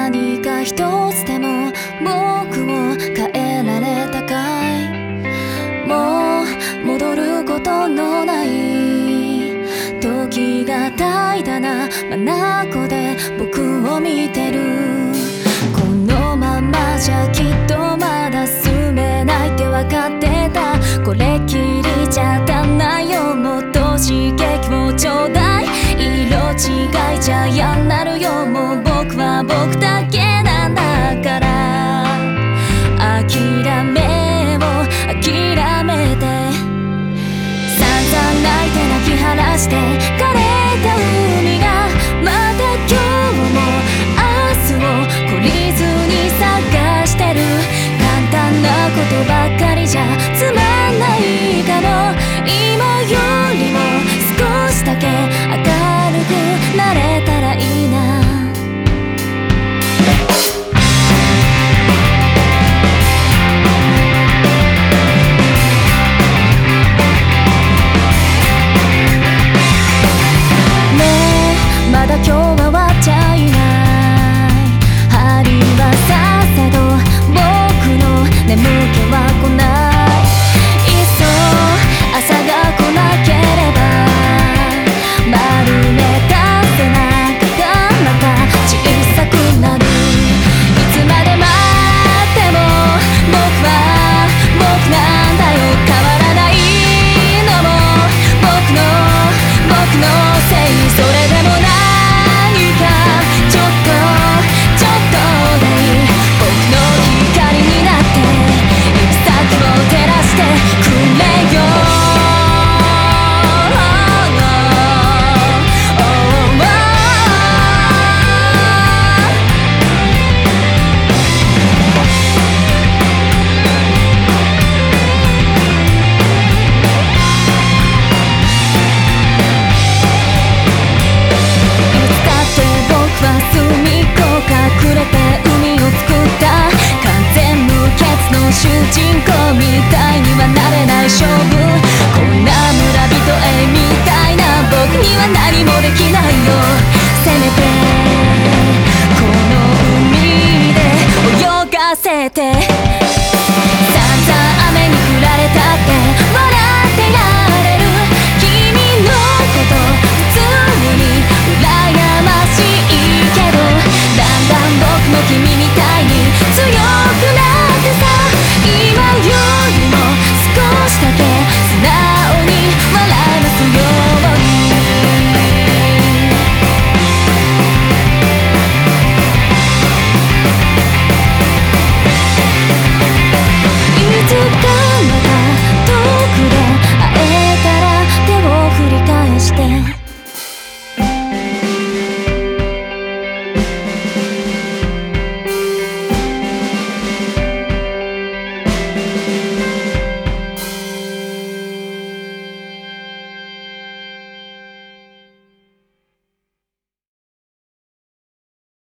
何か一つでも僕を変えられたかい。もう戻ることのない時が怠惰な眼で僕を見てる。このままじゃきっとまだ進めないって分かってた。これきりじゃ足んないよ、もっと刺激をちょうだい。色違いじゃ嫌になるよ、もう僕は僕だけなんだから。諦めて散々泣いて泣き晴らして枯れた海がまた今日も明日を懲りずに探してる。簡単なことばっかりじゃつまんないかも。今よりも少しだけ明るくなれたらいいな。まだ今日は終わっちゃいない。針は刺せど僕の眠気は来ない。いっそ朝が来なければ丸めた背中がまた小さくなる。いつまで待っても僕は僕なんだよ。変わらないのも僕のせい。それでも主人公みたいにはなれない勝負。こんな村人へみたいな僕には何もできないよ。せめてこの海で泳がせて